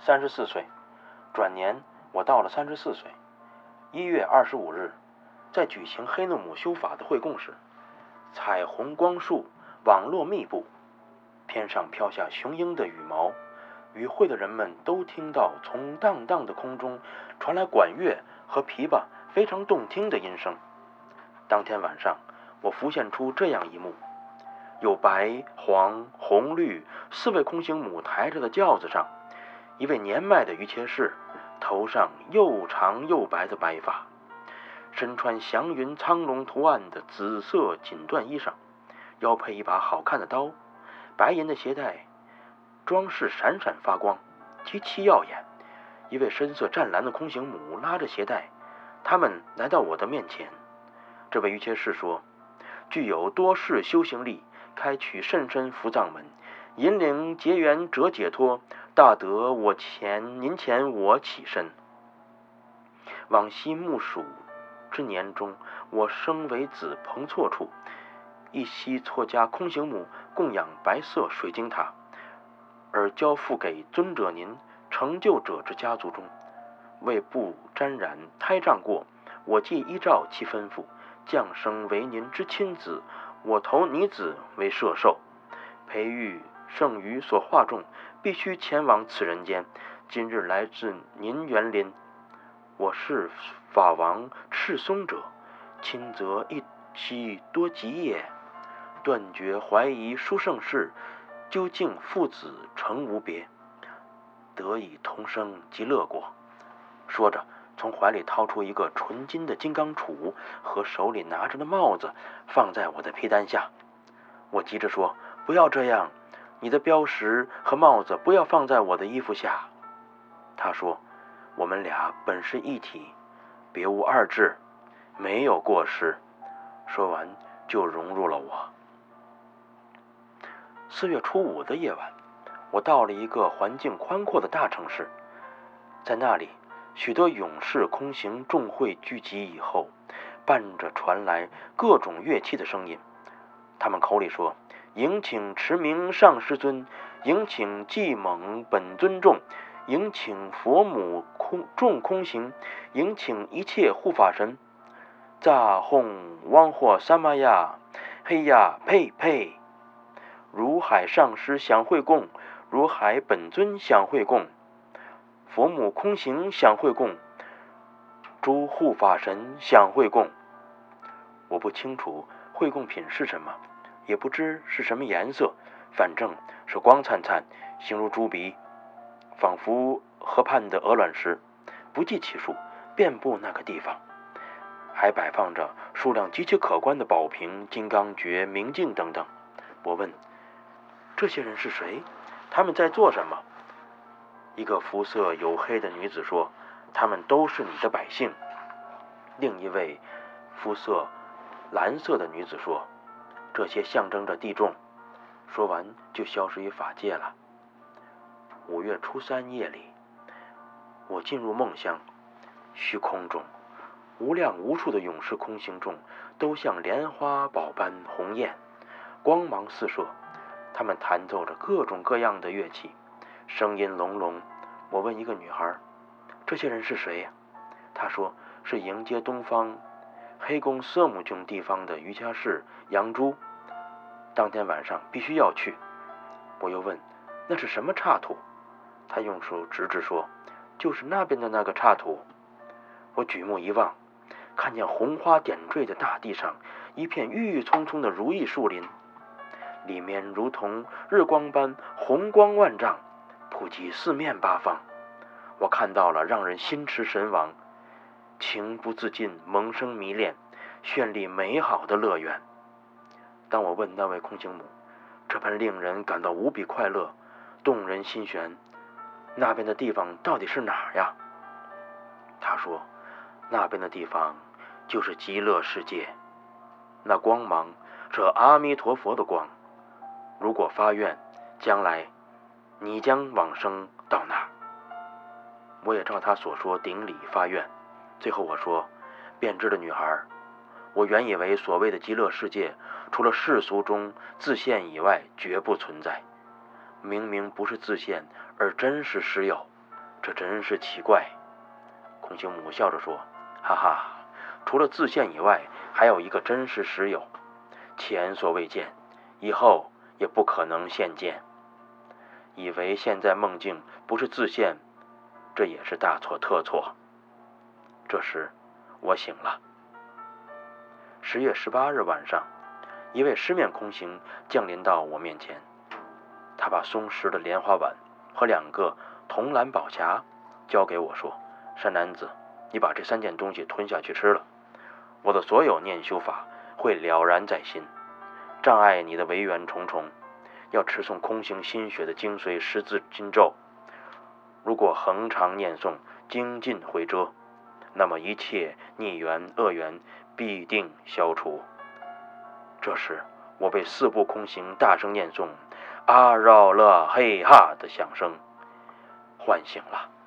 34岁。转年我到了34岁。1月25日，在举行黑诺姆修法的会供时，彩虹光束网络密布，天上飘下雄鹰的羽毛。与会的人们都听到从荡荡的空中传来管乐和琵琶非常动听的音声。当天晚上，我浮现出这样一幕：有白、黄、红、绿4位空行母抬着的轿子上，一位年迈的于切士，头上又长又白的白发，身穿祥云苍龙图案的紫色锦缎衣裳，腰配一把好看的刀，白银的鞋带装饰闪闪发光，极其耀眼。一位深色湛蓝的空行母拉着鞋带，他们来到我的面前。这位于切士说：具有多世修行力，开取甚深福藏门，引领结缘者解脱，大德您前我起身。往昔木属之年中，我生为子彭措处，一夕错家空行母供养白色水晶塔，而交付给尊者您成就者之家族中，为不沾染胎障过，我既依照其吩咐，降生为您之亲子，我投你子为摄受，培育剩余所化众，必须前往此人间。今日来自您园林，我是法王赤松者，亲则一夕多吉也。断绝怀疑殊胜事，究竟父子诚无别，得以同生极乐果。说着，从怀里掏出一个纯金的金刚杵和手里拿着的帽子，放在我的披单下。我急着说：不要这样，你的标识和帽子不要放在我的衣服下。他说：我们俩本是一体，别无二致，没有过失。说完就融入了我。4月初5的夜晚，我到了一个环境宽阔的大城市。在那里，许多勇士空行众会聚集以后，伴着传来各种乐器的声音。他们口里说：迎请持明上师尊，迎请祭猛本尊众，迎请佛母众空行，迎请一切护法神。炸哄汪霍三玛呀，嘿呀呸呸！如海上师享会供，如海本尊享会供，佛母空行享会供，诸护法神享会供。我不清楚会供品是什么，也不知是什么颜色，反正是光灿灿，形如朱鼻，仿佛河畔的鹅卵石，不计其数，遍布那个地方。还摆放着数量极其可观的宝瓶、金刚诀、明镜等等。我问：这些人是谁？他们在做什么？一个肤色黝黑的女子说：他们都是你的百姓。另一位肤色蓝色的女子说：这些象征着地众。说完就消失于法界了。5月初3夜里，我进入梦乡。虚空中无量无数的勇士空行众都像莲花宝般红艳，光芒四射。他们弹奏着各种各样的乐器，声音隆隆。我问一个女孩：这些人是谁呀？她说：是迎接东方黑宫色姆琼地方的瑜伽士杨珠，当天晚上必须要去。我又问：那是什么刹土？她用手指指说：就是那边的那个刹土。我举目一望，看见红花点缀的大地上一片郁郁葱葱的如意树林，里面如同日光般红光万丈，普及四面八方。我看到了让人心驰神往、情不自禁、萌生迷恋、绚丽美好的乐园。当我问那位空行母这般令人感到无比快乐、动人心弦，那边的地方到底是哪儿呀？他说：那边的地方就是极乐世界，那光芒是阿弥陀佛的光。如果发愿，将来你将往生到那儿。我也照他所说顶礼发愿。最后我说：变质的女孩，我原以为所谓的极乐世界除了世俗中自现以外绝不存在，明明不是自现，而真实实有。 这真是奇怪。空行母笑着说：“哈哈，除了自现以外，还有一个真实实有，前所未见，以后也不可能现见。以为现在梦境不是自现，这也是大错特错。”这时我醒了。10月18日晚上，一位狮面空行降临到我面前，他把松实的莲花碗和2个铜蓝宝匣交给我，说：“山男子，你把这3件东西吞下去吃了，我的所有念修法会了然在心，障碍你的违缘重重。要持诵空行心血的精髓10字经咒，如果恒常念诵，精进回遮，那么一切逆缘恶缘必定消除。”这时我被4部空行大声念诵阿绕勒嘿哈的响声唤醒了。